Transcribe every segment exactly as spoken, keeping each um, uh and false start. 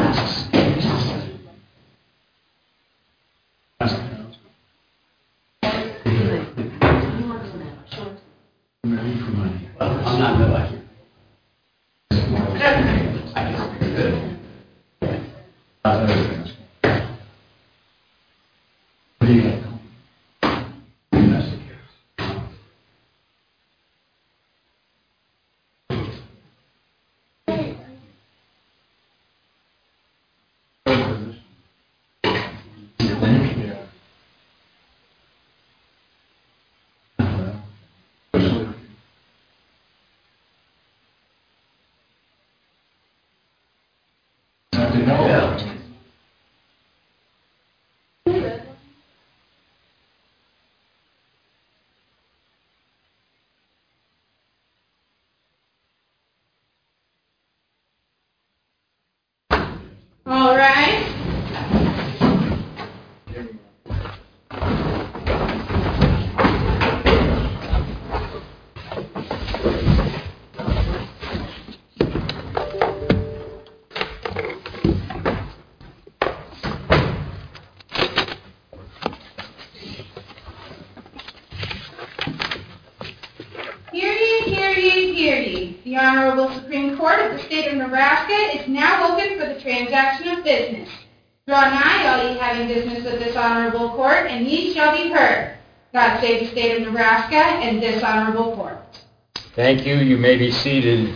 I'm not no like All right. Hear ye, hear ye, hear ye. The Honorable Supreme Court of the State of Nebraska is now open for the transaction of business. Draw nigh, all ye having business of this honorable court, and ye shall be heard. God save the State of Nebraska and this honorable court. Thank you. You may be seated.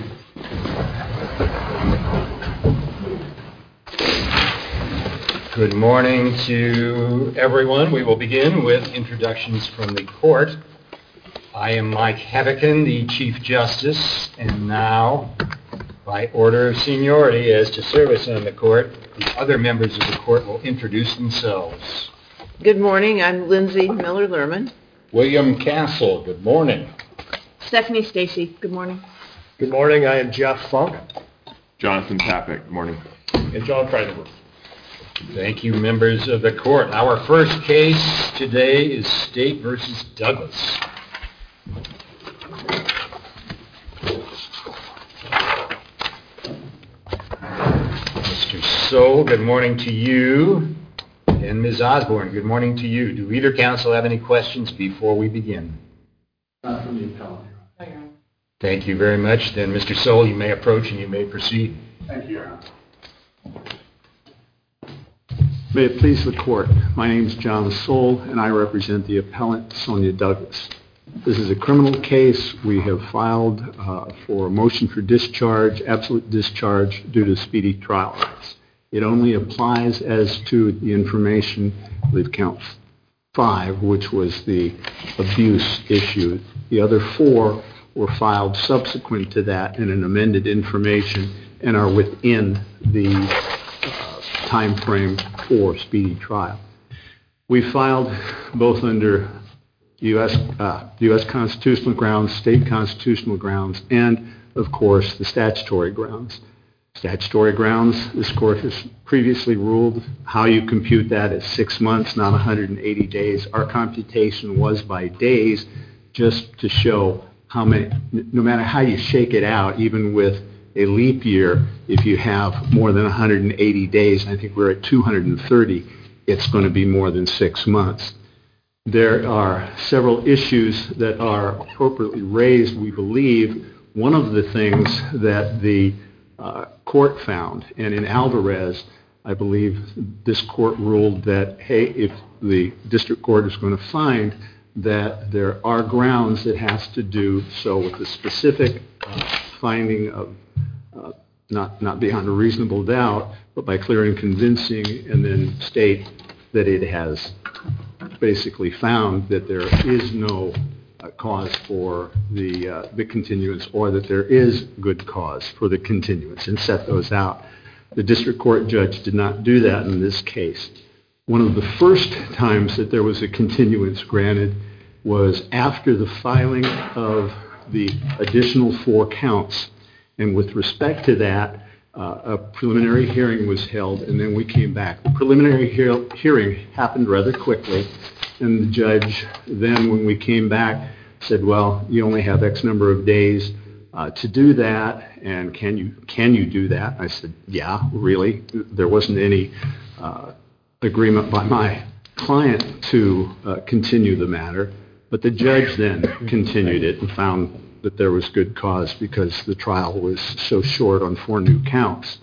Good morning to everyone. We will begin with introductions from the court. I am Mike Hebekin, the Chief Justice, and now, by order of seniority as to service on the court, the other members of the court will introduce themselves. Good morning. I'm Lindsay Miller-Lerman. William Castle, good morning. Stephanie Stacy, good morning. Good morning. I am Jeff Funk. Jonathan Tappick, good morning. And John Freidenberg. Thank you, members of the court. Our first case today is State versus Douglas. Mister So, good morning to you. And Miz Osborne, good morning to you. Do either counsel have any questions before we begin? Not from the appellant. Thank you very much. Then, Mister Soule, you may approach and you may proceed. Thank you, Your Honor. May it please the court, my name is John Soule, and I represent the appellant Sonia Douglas. This is a criminal case. We have filed uh, for a motion for discharge, absolute discharge, due to speedy trial rights. It only applies as to the information, I believe count five, which was the abuse issue. The other four were filed subsequent to that in an amended information and are within the uh, time frame for speedy trial. We filed both under U S Uh, U S constitutional grounds, state constitutional grounds, and, of course, the statutory grounds. Statutory grounds, this court has previously ruled how you compute that as six months, not one hundred eighty days. Our computation was by days, just to show how many, no matter how you shake it out, even with a leap year, if you have more than one hundred eighty days, I think we're at two hundred thirty, it's going to be more than six months. There are several issues that are appropriately raised, we believe. One of the things that the uh, court found, and in Alvarez, I believe this court ruled that, hey, if the district court is going to find that there are grounds that has to do so with the specific uh, finding of uh, not, not beyond a reasonable doubt, but by clear and convincing, and then state that it has basically found that there is no uh, cause for the uh, the continuance, or that there is good cause for the continuance, and set those out. The district court judge did not do that in this case. One of the first times that there was a continuance granted was after the filing of the additional four counts. And with respect to that, Uh, a preliminary hearing was held, and then we came back. The preliminary he- hearing happened rather quickly, and the judge then, when we came back, said, well, you only have X number of days uh, to do that, and can you can you do that? I said, yeah, really. There wasn't any uh, agreement by my client to uh, continue the matter, but the judge then continued it and found that there was good cause because the trial was so short on four new counts.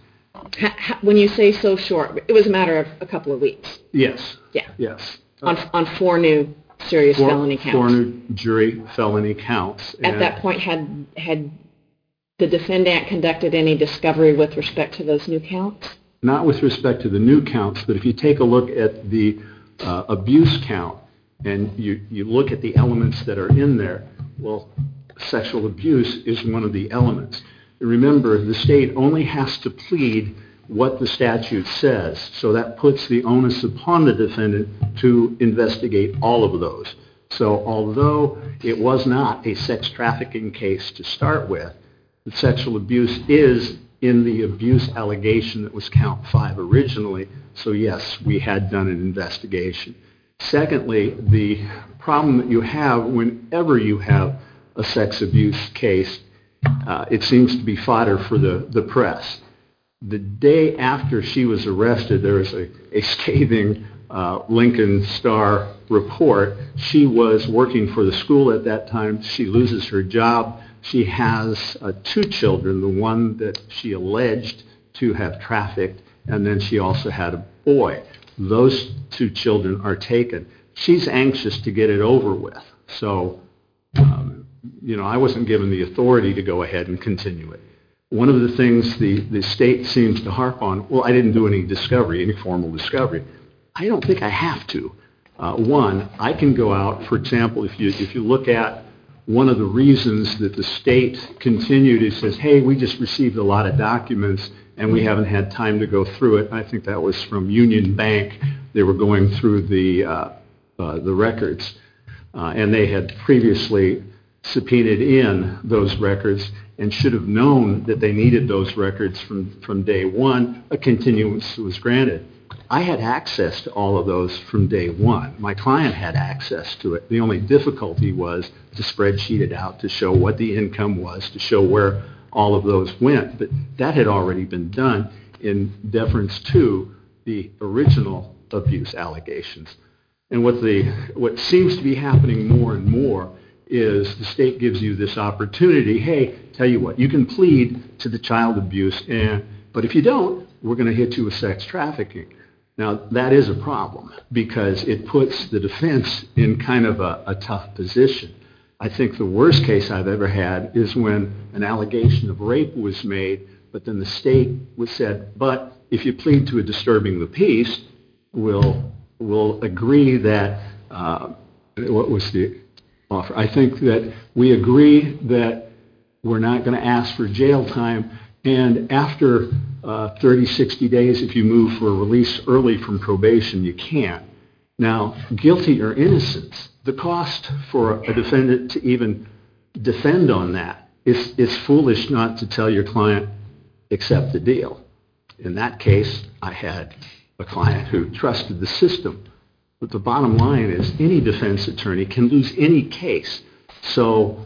When you say so short, it was a matter of a couple of weeks. Yes. Yeah. Yes. On on four new serious Four, felony counts. four new jury felony counts. At And that point, had had the defendant conducted any discovery with respect to those new counts? not with respect to the new counts, but if you take a look at the uh, abuse count and you, you look at the elements that are in there, well, sexual abuse is one of the elements. Remember, the state only has to plead what the statute says, so that puts the onus upon the defendant to investigate all of those. So although it was not a sex trafficking case to start with, the sexual abuse is in the abuse allegation that was count five originally, so yes, we had done an investigation. Secondly, the problem that you have whenever you have a sex abuse case, uh, it seems to be fodder for the, the press. The day after she was arrested, there was a, a scathing uh, Lincoln Star report. She was working for the school at that time. She loses her job. She has uh, two children, the one that she alleged to have trafficked, and then she also had a boy. Those two children are taken. She's anxious to get it over with. So, um, you know, I wasn't given the authority to go ahead and continue it. One of the things the, the state seems to harp on, well, I didn't do any discovery, any formal discovery. I don't think I have to. Uh, one, I can go out, for example, if you if you look at one of the reasons that the state continued, it says, hey, we just received a lot of documents and we haven't had time to go through it. I think that was from Union Bank. They were going through the, uh, uh, the records, uh, and they had previously subpoenaed in those records and should have known that they needed those records from, from day one. A continuance was granted. I had access to all of those from day one. My client had access to it. The only difficulty was to spreadsheet it out to show what the income was, to show where all of those went. But that had already been done in deference to the original abuse allegations. And what the what seems to be happening more and more is the state gives you this opportunity, hey, tell you what, you can plead to the child abuse, and but if you don't, we're going to hit you with sex trafficking. Now, that is a problem because it puts the defense in kind of a, a tough position. I think the worst case I've ever had is when an allegation of rape was made, but then the state was said, but if you plead to a disturbing the peace, we'll, we'll agree that, uh, what was the offer? I think that we agree that we're not going to ask for jail time, and after uh, thirty, sixty days, if you move for a release early from probation, you can't. Now, guilty or innocent, the cost for a defendant to even defend on that is it's foolish not to tell your client, accept the deal. In that case, I had a client who trusted the system. But the bottom line is any defense attorney can lose any case. So,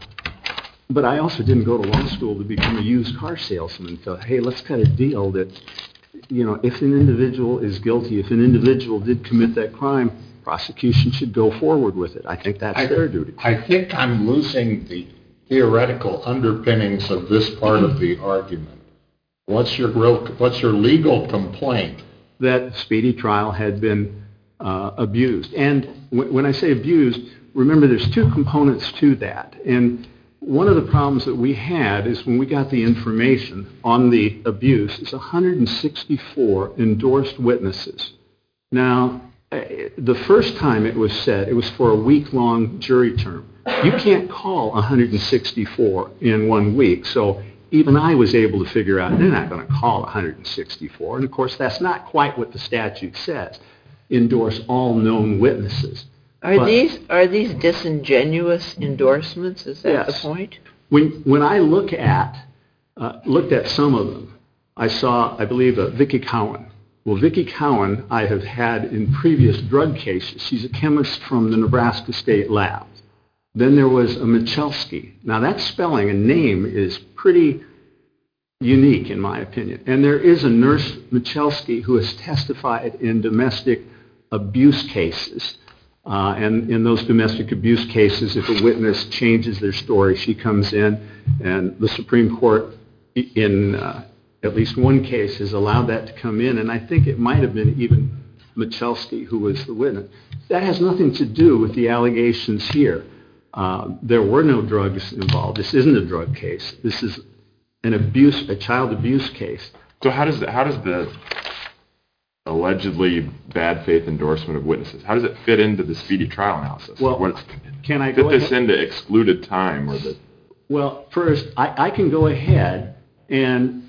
but I also didn't go to law school to become a used car salesman. So, hey, let's cut a deal that, you know, if an individual is guilty, if an individual did commit that crime, prosecution should go forward with it. I think that's I, their duty. I think I'm losing the theoretical underpinnings of this part of the argument. What's your real, what's your legal complaint? That speedy trial had been uh, abused. And w- when I say abused, remember there's two components to that. And one of the problems that we had is when we got the information on the abuse is one hundred sixty-four endorsed witnesses. Now, the first time it was said, it was for a week-long jury term. You can't call one hundred sixty-four in one week. So even I was able to figure out they're not going to call one hundred sixty-four. And, of course, that's not quite what the statute says. Endorse all known witnesses. Are But these are these disingenuous endorsements? Is that Yes. the point? When, when I look at, uh, looked at some of them, I saw, I believe, uh, Vicki Cowan. Well, Vicki Cowan I have had in previous drug cases. She's a chemist from the Nebraska State Lab. Then there was a Michalski. Now, that spelling and name is pretty unique, in my opinion. And there is a nurse, Michalski, who has testified in domestic abuse cases. Uh, and in those domestic abuse cases, if a witness changes their story, she comes in, and the Supreme Court, in uh, at least one case, has allowed that to come in. And I think it might have been even Michalski who was the witness. That has nothing to do with the allegations here. Uh, there were no drugs involved. This isn't a drug case. This is an abuse, a child abuse case. So how does the, how does the allegedly bad faith endorsement of witnesses, how does it fit into the speedy trial analysis? Well, what, can I fit go this ahead? into excluded time or the? Well, first, I, I can go ahead and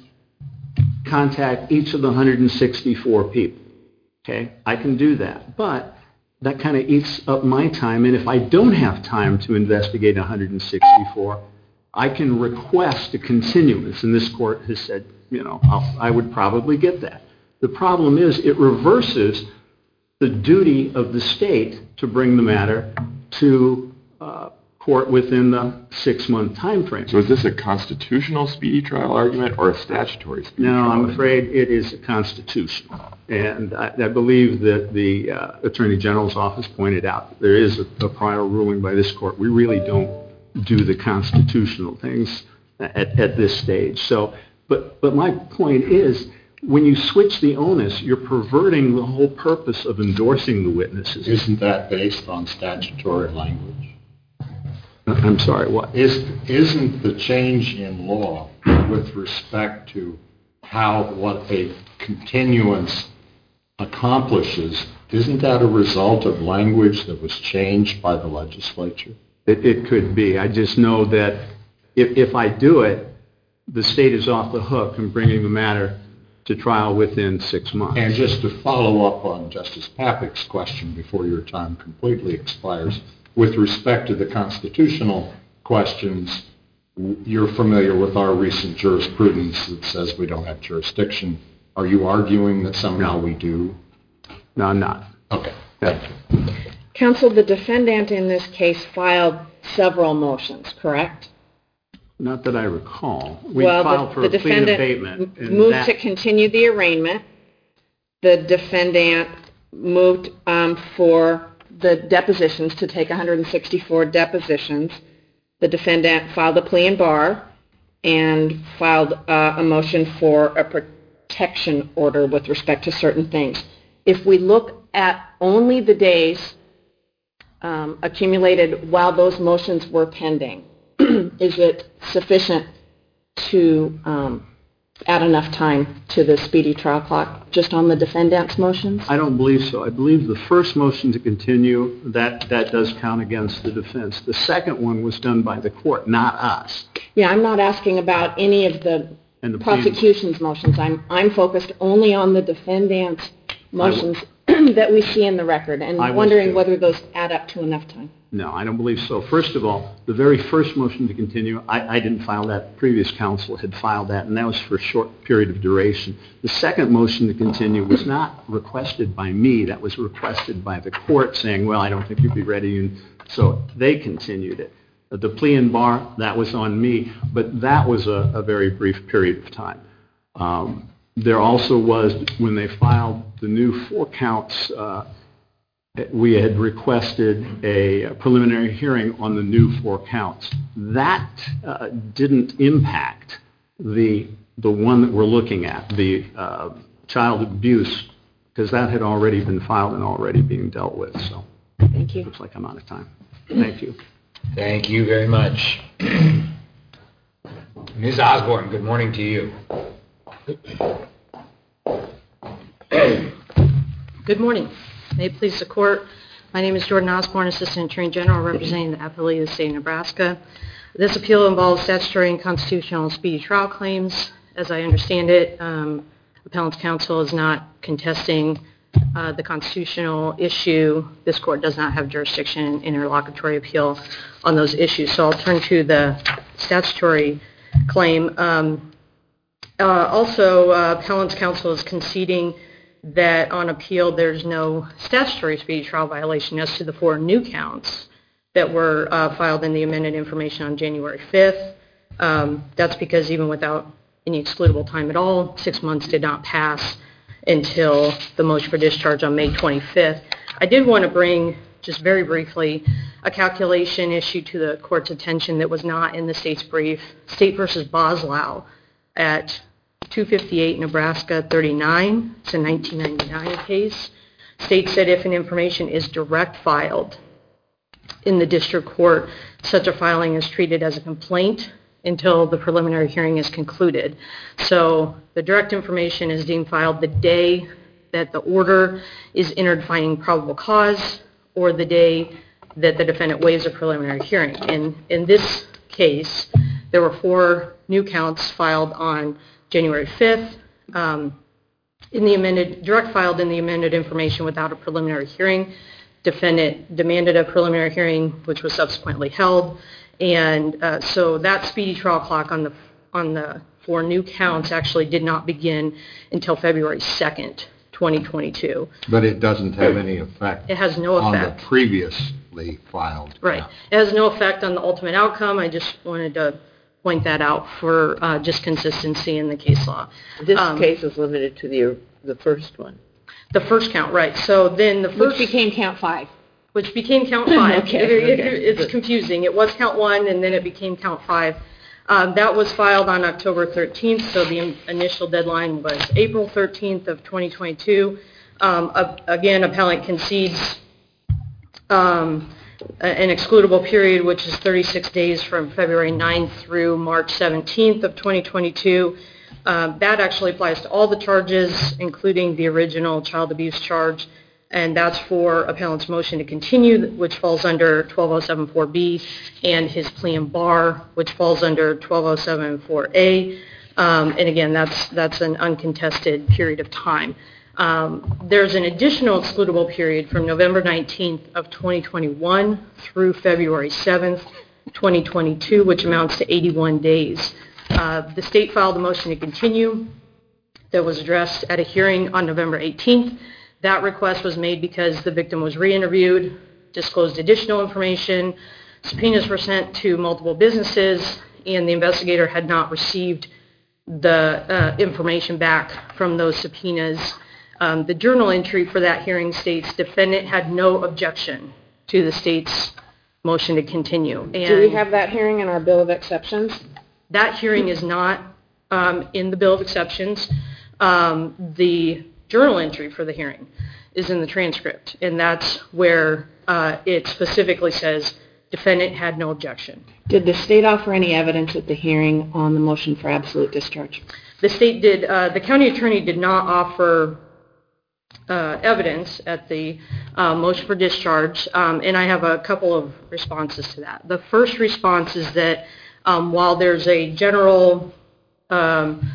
contact each of the one hundred sixty-four people. Okay, I can do that, but that kind of eats up my time. And if I don't have time to investigate one hundred sixty-four, I can request a continuance, and this court has said, you know, I'll, I would probably get that. The problem is it reverses the duty of the state to bring the matter to uh, court within the six-month time frame. So is this a constitutional speedy trial argument or a statutory speedy No, trial I'm argument? afraid it is a constitutional. And I, I believe that the uh, Attorney General's office pointed out there is a, a prior ruling by this court. We really don't do the constitutional things at, at this stage. So, but but my point is, when you switch the onus, you're perverting the whole purpose of endorsing the witnesses. Isn't that based on statutory language? I'm sorry, what? Is, isn't the change in law with respect to how what a continuance accomplishes, isn't that a result of language that was changed by the legislature? It, it could be. I just know that if, if I do it, the state is off the hook in bringing the matter to trial within six months. And just to follow up on Justice Papik's question before your time completely expires, with respect to the constitutional questions, you're familiar with our recent jurisprudence that says we don't have jurisdiction. Are you arguing that somehow we do? No, I'm not. Okay, thank you. Counsel, the defendant in this case filed several motions, correct? Not that I recall. We well, filed the, for the a plea defendant abatement. and moved that, to continue the arraignment. The defendant moved um, for the depositions to take one hundred sixty-four depositions. The defendant filed a plea in bar and filed uh, a motion for a protection order with respect to certain things. If we look at only the days um, accumulated while those motions were pending, is it sufficient to um, add enough time to the speedy trial clock just on the defendant's motions? I don't believe so. I believe the first motion to continue, that, that does count against the defense. The second one was done by the court, not us. Yeah, I'm not asking about any of the, And the prosecution's motions. I'm, I'm focused only on the defendant's motions that we see in the record and I was wondering too. whether those add up to enough time. No, I don't believe so. First of all, the very first motion to continue, I, I didn't file that. Previous counsel had filed that, and that was for a short period of duration. The second motion to continue was not requested by me. That was requested by the court saying, well, I don't think you'd be ready. And so they continued it. The plea in bar, that was on me, but that was a, a very brief period of time. Um, there also was, when they filed the new four counts, uh, we had requested a preliminary hearing on the new four counts. That uh, didn't impact the the one that we're looking at, the uh, child abuse, because that had already been filed and already being dealt with. So Thank you. looks like I'm out of time. Thank you. Thank you very much. Miz Osborne, good morning to you. Good morning. May it please the court. My name is Jordan Osborne, Assistant Attorney General representing the appellee of the state of Nebraska. This appeal involves statutory and constitutional and speedy trial claims. As I understand it, um, appellant's counsel is not contesting uh, the constitutional issue. This court does not have jurisdiction in interlocutory appeal on those issues. So I'll turn to the statutory claim. Um, uh, also, uh, appellant's counsel is conceding that on appeal there's no statutory speedy trial violation as to the four new counts that were uh, filed in the amended information on January fifth. Um, That's because even without any excludable time at all, six months did not pass until the motion for discharge on May twenty-fifth. I did want to bring, just very briefly, a calculation issued to the court's attention that was not in the state's brief. State versus Boslau at two fifty-eight Nebraska thirty-nine. It's a nineteen ninety-nine case. State said if an information is direct filed in the district court, such a filing is treated as a complaint until the preliminary hearing is concluded. So the direct information is deemed filed the day that the order is entered finding probable cause or the day that the defendant waives a preliminary hearing. And in this case, there were four new counts filed on January fifth. Um, in the amended, direct filed in the amended information without a preliminary hearing. Defendant demanded a preliminary hearing, which was subsequently held. And uh, so that speedy trial clock on the on the four new counts actually did not begin until February second, twenty twenty-two. But it doesn't have any effect. It has no effect on the previously filed. Right. count. It has no effect on the ultimate outcome. I just wanted to point that out for uh, just consistency in the case law. This Um, case is limited to the the first one. The first count, right. So then the first... Which became count five. Which became count five. Okay, It- it- okay. It's confusing. It was count one, and then it became count five. Um, That was filed on October thirteenth, so the in- initial deadline was April thirteenth of twenty twenty-two. Um, a- Again, appellant concedes um, a- an excludable period, which is thirty-six days from February ninth through March seventeenth of twenty twenty-two. Um, That actually applies to all the charges, including the original child abuse charge, and that's for appellant's motion to continue, which falls under twelve oh seven four B, and his plea in bar, which falls under twelve oh seven four A. Um, and again, that's that's an uncontested period of time. Um, there's an additional excludable period from November nineteenth of twenty twenty-one through February seventh, twenty twenty-two, which amounts to eighty-one days. Uh, the state filed a motion to continue that was addressed at a hearing on November eighteenth. That request was made because the victim was re-interviewed, disclosed additional information, subpoenas were sent to multiple businesses, and the investigator had not received the uh, information back from those subpoenas. Um, the journal entry for that hearing states defendant had no objection to the state's motion to continue. And Do we have that hearing in our bill of exceptions? that hearing is not um, in the bill of exceptions. Um, the journal entry for the hearing is in the transcript, and that's where uh, it specifically says defendant had no objection. Did the state offer any evidence at the hearing on the motion for absolute discharge? The state did, uh, the county attorney did not offer uh, evidence at the uh, motion for discharge, um, and I have a couple of responses to that. The first response is that um, while there's a general um,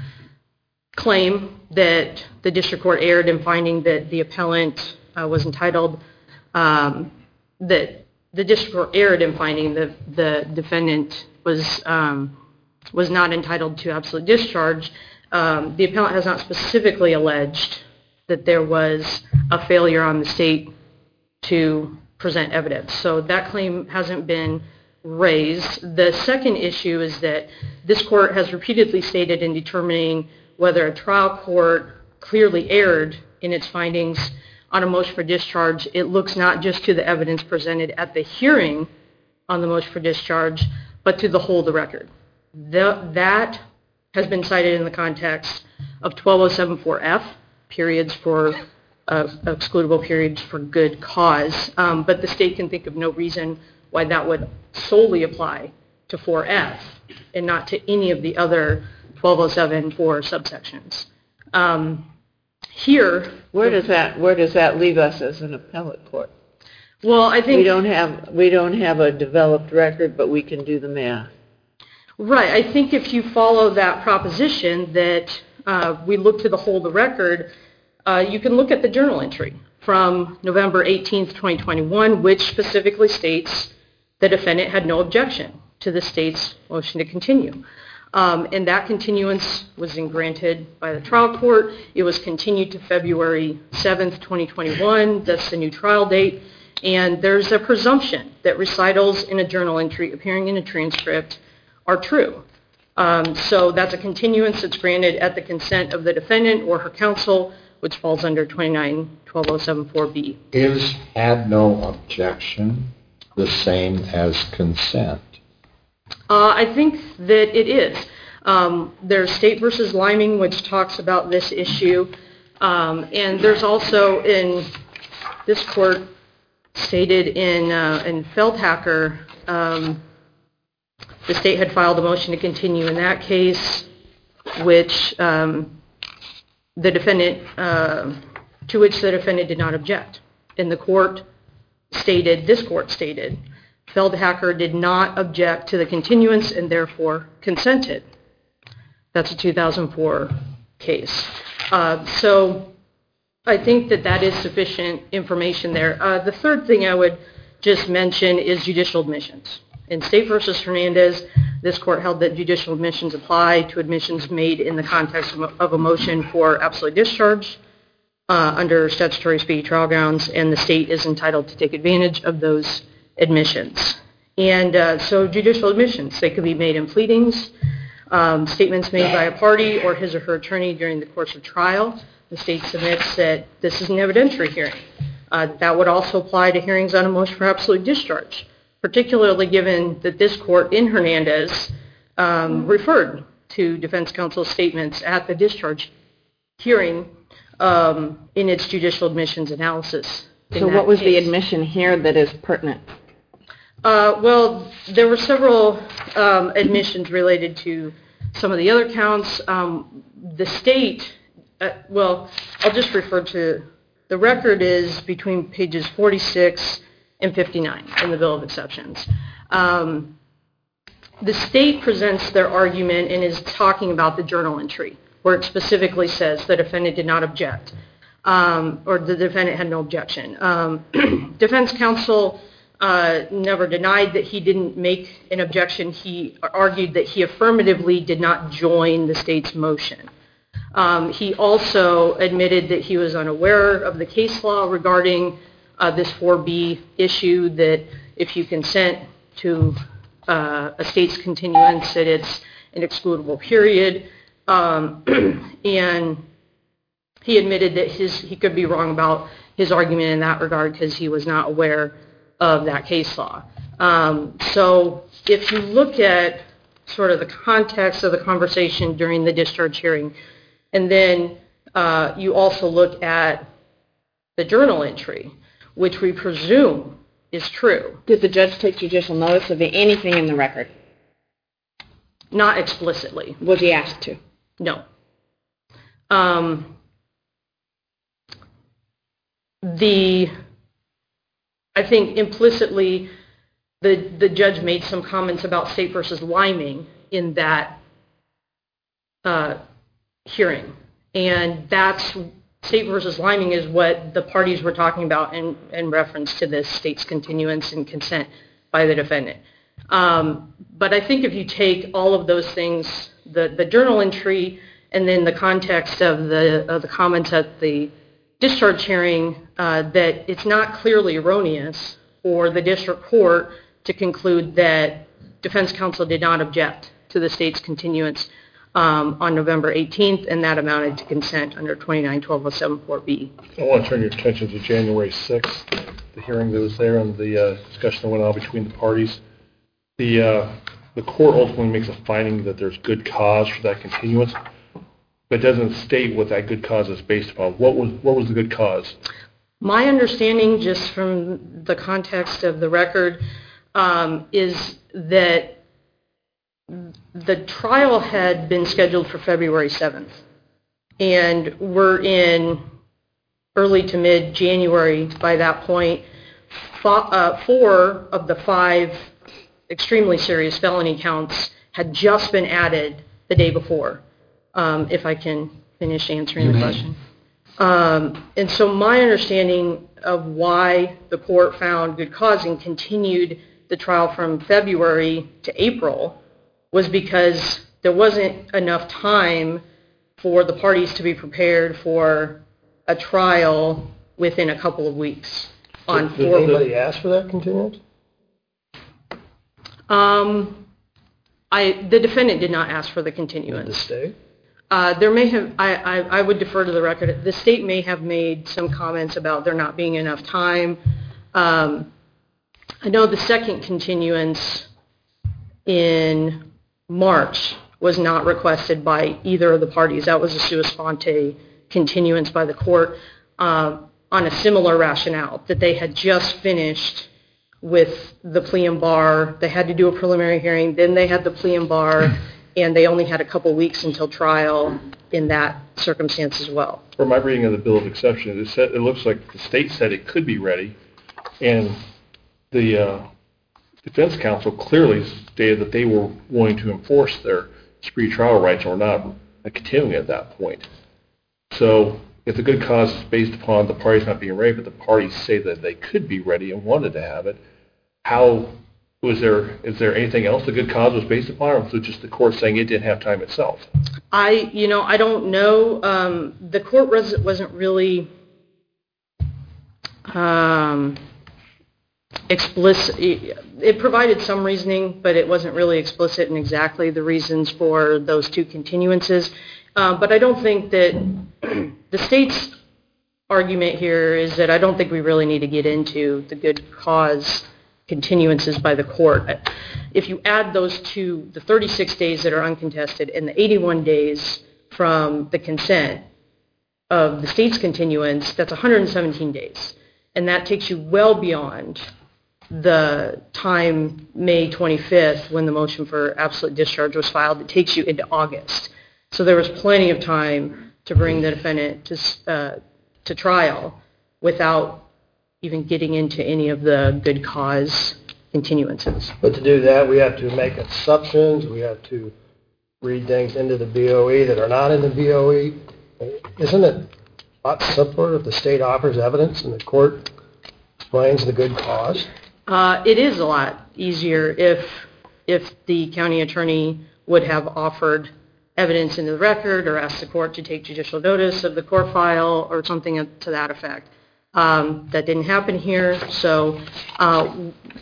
claim that the district court erred in finding that the appellant uh, was entitled, um, that the district court erred in finding that the defendant was um, was not entitled to absolute discharge, um, the appellant has not specifically alleged that there was a failure on the state to present evidence. So that claim hasn't been raised. The second issue is that this court has repeatedly stated in determining whether a trial court clearly erred in its findings on a motion for discharge, it looks not just to the evidence presented at the hearing on the motion for discharge, but to the whole of the record. The, that has been cited in the context of twelve oh seven four F, periods for uh, excludable periods for good cause, um, but the state can think of no reason why that would solely apply to four F and not to any of the other twelve oh seven four subsections. Um, here, Where does that where does that leave us as an appellate court? well, I think We don't have we don't have a developed record, but we can do the math. right. I think if you follow that proposition that uh, we look to the whole of the record, uh, you can look at the journal entry from November eighteenth, twenty twenty-one, which specifically states the defendant had no objection to the state's motion to continue. Um, and that continuance was then granted by the trial court. It was continued to February seventh, twenty twenty-one. That's the new trial date. And there's a presumption that recitals in a journal entry appearing in a transcript are true. Um, So that's a continuance that's granted at the consent of the defendant or her counsel, which falls under twenty-nine twelve oh seven four B. Is had no objection the same as consent? Uh, I think that it is. Um, there's State versus Liming, which talks about this issue. Um, and there's also in this court stated in, uh, in Feldhacker, um, the state had filed a motion to continue in that case, which um, the defendant, uh, to which the defendant did not object. And the court stated, this court stated, Feldhacker did not object to the continuance and therefore consented. That's a two thousand four case. Uh, so I think that that is sufficient information there. Uh, the third thing I would just mention is judicial admissions. In State versus Hernandez, this court held that judicial admissions apply to admissions made in the context of a motion for absolute discharge uh, under statutory speedy trial grounds, and the state is entitled to take advantage of those admissions. And uh, so judicial admissions, they could be made in pleadings, um, statements made by a party or his or her attorney during the course of trial. The state submits that this is an evidentiary hearing. Uh, that would also apply to hearings on a motion for absolute discharge, particularly given that this court in Hernandez um, referred to defense counsel's statements at the discharge hearing um, in its judicial admissions analysis. So what was the admission here that is pertinent? Uh, well, there were several um, admissions related to some of the other counts. Um, the state, uh, well, I'll just refer to, the record is between pages forty-six and fifty-nine in the Bill of Exceptions. Um, the state presents their argument and is talking about the journal entry, where it specifically says the defendant did not object, um, or the defendant had no objection. Um, defense counsel uh, never denied that he didn't make an objection. He argued that he affirmatively did not join the state's motion. Um, he also admitted that he was unaware of the case law regarding uh, this four B issue, that if you consent to uh, a state's continuance, that it's an excludable period. Um, and he admitted that his he could be wrong about his argument in that regard because he was not aware of that case law. Um, so if you look at sort of the context of the conversation during the discharge hearing, and then uh, you also look at the journal entry, which we presume is true. Did the judge take judicial notice of anything in the record? Not explicitly. Was he asked to? No. Um, the, I think implicitly, the, the judge made some comments about State versus Liming in that uh, hearing. And that's, State versus Liming is what the parties were talking about in, in reference to this state's continuance and consent by the defendant. Um, but I think if you take all of those things, the, the journal entry, and then the context of the, of the comments at the discharge hearing, uh, that it's not clearly erroneous for the district court to conclude that defense counsel did not object to the state's continuance um, on November eighteenth, and that amounted to consent under twenty-nine twelve oh seven four B. I want to turn your attention to January sixth, the hearing that was there and the uh, discussion that went on between the parties. The, uh, the court ultimately makes a finding that there's good cause for that continuance, but doesn't state what that good cause is based upon. What was, what was the good cause? My understanding, just from the context of the record, um, is that the trial had been scheduled for February seventh, and we're in early to mid-January by that point. Fo- uh, four of the five extremely serious felony counts had just been added the day before, um, if I can finish answering You the may. question. Um, and so my understanding of why the court found good cause and continued the trial from February to April was because there wasn't enough time for the parties to be prepared for a trial within a couple of weeks. On Did four anybody ask for that continuance? Um, I, the defendant did not ask for the continuance. Did the state? Uh, there may have, I, I, I would defer to the record. The state may have made some comments about there not being enough time. Um, I know the second continuance in March was not requested by either of the parties. That was a sua sponte continuance by the court uh, on a similar rationale, that they had just finished with the plea and bar. They had to do a preliminary hearing, then they had the plea and bar, and they only had a couple weeks until trial in that circumstance as well. From my reading of the bill of exception, it, said, it looks like the state said it could be ready, and the uh, defense counsel clearly stated that they were willing to enforce their speedy trial rights or not continuing at that point. So if the good cause is based upon the parties not being ready, but the parties say that they could be ready and wanted to have it, how was there, is there anything else the good cause was based upon, or was it just the court saying it didn't have time itself? I, you know, I don't know. Um, the court was, wasn't really um, explicit. It provided some reasoning, but it wasn't really explicit in exactly the reasons for those two continuances. Uh, but I don't think that the state's argument here is that I don't think we really need to get into the good cause continuances by the court. If you add those two, the thirty-six days that are uncontested and the eighty-one days from the consent of the state's continuance, that's one hundred seventeen days. And that takes you well beyond the time, May twenty-fifth, when the motion for absolute discharge was filed. It takes you into August. So there was plenty of time to bring the defendant to, uh, to trial without even getting into any of the good cause continuances. But to do that, we have to make exceptions. We have to read things into the B O E that are not in the B O E. Isn't it a lot simpler if the state offers evidence and the court explains the good cause? Uh, it is a lot easier if if the county attorney would have offered evidence into the record or asked the court to take judicial notice of the court file or something to that effect. Um, that didn't happen here, so uh,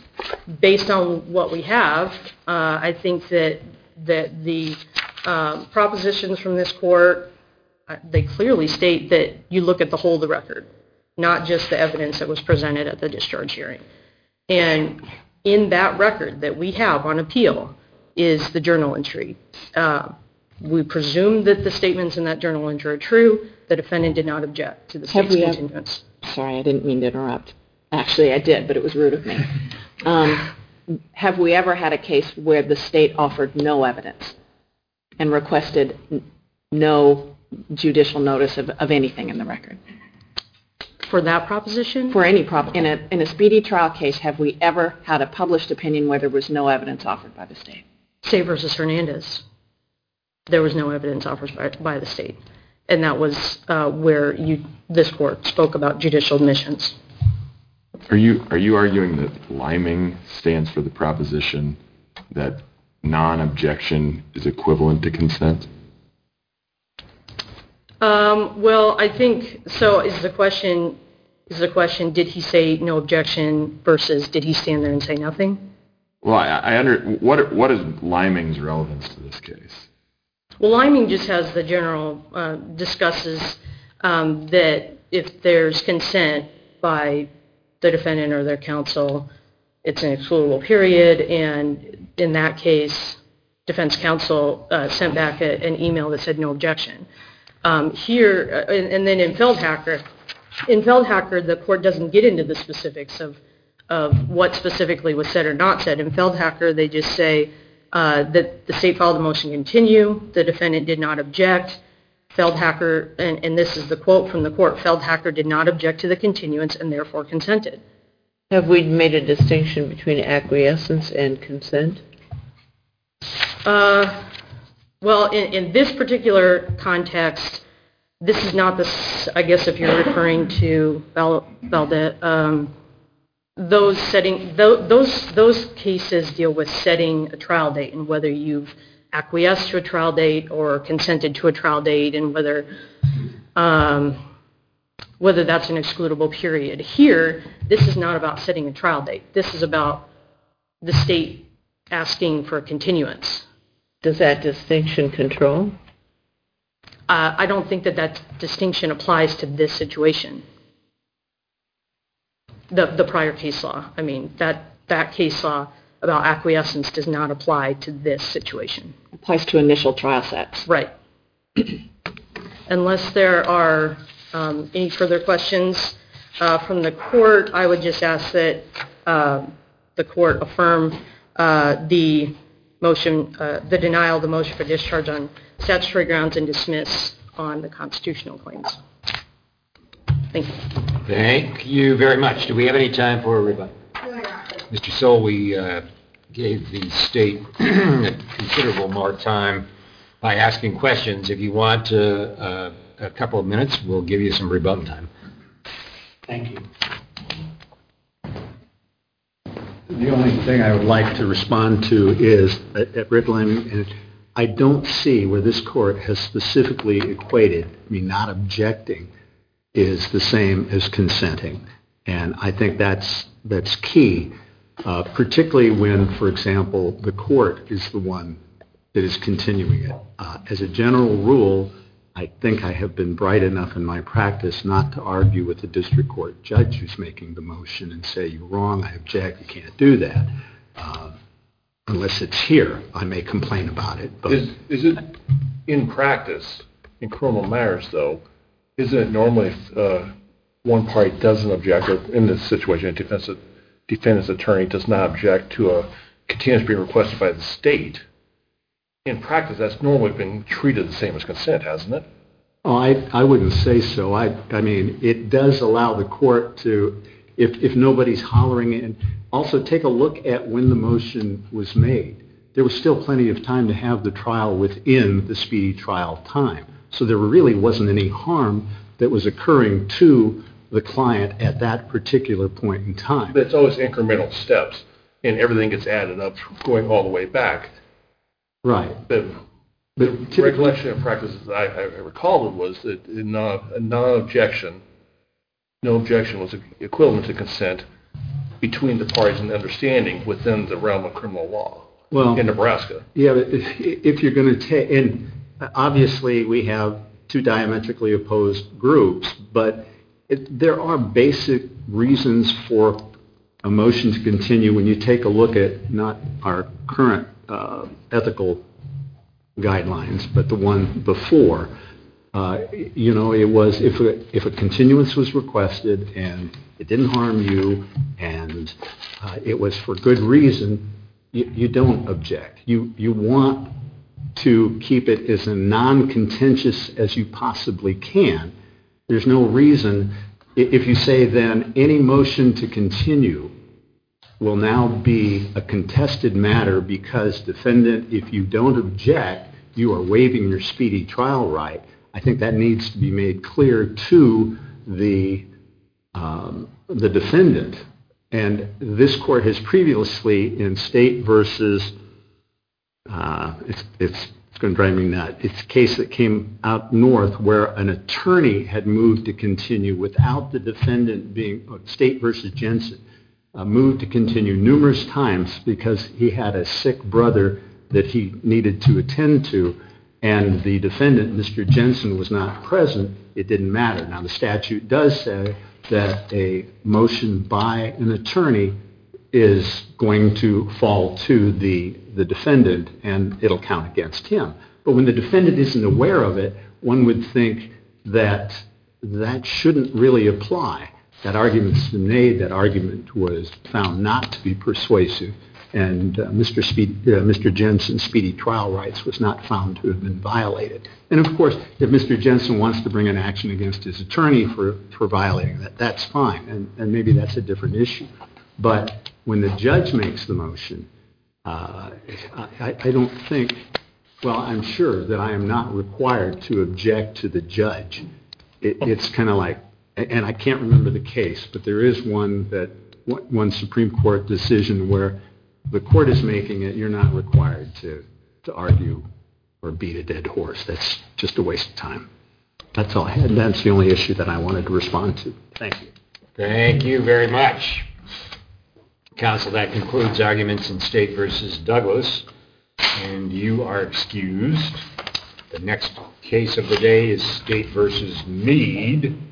based on what we have, uh, I think that that the um, propositions from this court, uh, they clearly state that you look at the whole of the record, not just the evidence that was presented at the discharge hearing. And in that record that we have on appeal is the journal entry. Uh, we presume that the statements in that journal entry are true. The defendant did not object to the state's continuance. Sorry, I didn't mean to interrupt. Actually, I did, but it was rude of me. Um, have we ever had a case where the state offered no evidence and requested n- no judicial notice of, of anything in the record? For that proposition? For any prop in a in a speedy trial case, have we ever had a published opinion where there was no evidence offered by the state? State versus Hernandez. There was no evidence offered by, by the state. And that was uh, where you, this court spoke about judicial admissions. Are you are you arguing that liming stands for the proposition that non-objection is equivalent to consent? Um, well, I think so. Is the question is the question? Did he say no objection versus did he stand there and say nothing? Well, I, I under what what is liming's relevance to this case? Well, liming just has the general, uh, discusses um, that if there's consent by the defendant or their counsel, it's an excludable period, and in that case, defense counsel uh, sent back a, an email that said no objection. Um, here, uh, and, and then in Feldhacker, in Feldhacker, the court doesn't get into the specifics of, of what specifically was said or not said. In Feldhacker, they just say, Uh, that the state filed a motion to continue, the defendant did not object, Feldhacker, and, and this is the quote from the court, Feldhacker did not object to the continuance and therefore consented. Have we made a distinction between acquiescence and consent? Uh, well, in, in this particular context, this is not the, I guess if you're referring to Val, Valdet, um, Those setting those those cases deal with setting a trial date and whether you've acquiesced to a trial date or consented to a trial date and whether um, whether that's an excludable period. Here, this is not about setting a trial date. This is about the state asking for a continuance. Does that distinction control? Uh, I don't think that that distinction applies to this situation. The, the prior case law. I mean, that, that case law about acquiescence does not apply to this situation. Applies to initial trial sets. Right. Unless there are um, any further questions uh, from the court, I would just ask that uh, the court affirm uh, the motion, uh, the denial of the motion for discharge on statutory grounds and dismiss on the constitutional claims. Thank you. Thank you very much. Do we have any time for a rebuttal? Mister Soul, we uh, gave the state considerable more time by asking questions. If you want uh, uh, a couple of minutes, we'll give you some rebuttal time. Thank you. The only thing I would like to respond to is at, at Rickland, and I don't see where this court has specifically equated, I mean, not objecting is the same as consenting. And I think that's, that's key, uh, particularly when, for example, the court is the one that is continuing it. Uh, as a general rule, I think I have been bright enough in my practice not to argue with the district court judge who's making the motion and say, you're wrong, I object, you can't do that. Uh, unless it's here, I may complain about it. But is, is it in practice, in criminal matters, though, isn't it normally if uh, one party doesn't object, or in this situation, a defense, defendant's attorney does not object to a continuance being requested by the state, in practice, that's normally been treated the same as consent, hasn't it? Oh, I, I wouldn't say so. I, I mean, it does allow the court to, if, if nobody's hollering in, also take a look at when the motion was made. There was still plenty of time to have the trial within the speedy trial time. So there really wasn't any harm that was occurring to the client at that particular point in time. But it's always incremental steps, and everything gets added up going all the way back. Right. But But the recollection and practice that I, I recalled was that in non, a non-objection, no objection was equivalent to consent between the parties and understanding within the realm of criminal law well, in Nebraska. Yeah, but if you're going to take, and obviously we have two diametrically opposed groups, but it, there are basic reasons for a motion to continue when you take a look at not our current uh, ethical guidelines, but the one before. Uh, you know, it was if a, if a continuance was requested and it didn't harm you and uh, it was for good reason, you, you don't object. You you want to keep it as non-contentious as you possibly can. There's no reason, if you say then any motion to continue will now be a contested matter because defendant, if you don't object, you are waiving your speedy trial right. I think that needs to be made clear to the um, the defendant. And this court has previously in State versus uh, it's it's it's going to drive me nuts. It's a case that came out north where an attorney had moved to continue without the defendant being State versus Jensen. Uh, moved to continue numerous times because he had a sick brother that he needed to attend to, and the defendant, Mister Jensen, was not present. It didn't matter. Now, the statute does say that a motion by an attorney is going to fall to the, the defendant, and it'll count against him. But when the defendant isn't aware of it, one would think that that shouldn't really apply. That argument's been made. That argument was found not to be persuasive, and uh, Mister Speed, uh, Mister Jensen's speedy trial rights was not found to have been violated. And of course, if Mister Jensen wants to bring an action against his attorney for, for violating that, that's fine, and, and maybe that's a different issue. But when the judge makes the motion, uh, I, I don't think, well, I'm sure that I am not required to object to the judge. It, it's kind of like, and I can't remember the case, but there is one that one Supreme Court decision where the court is making it, you're not required to, to argue or beat a dead horse. That's just a waste of time. That's all I had. That's the only issue that I wanted to respond to. Thank you. Thank you very much. Counsel, that concludes arguments in State versus Douglas. and you are excused. The next case of the day is State versus Meade.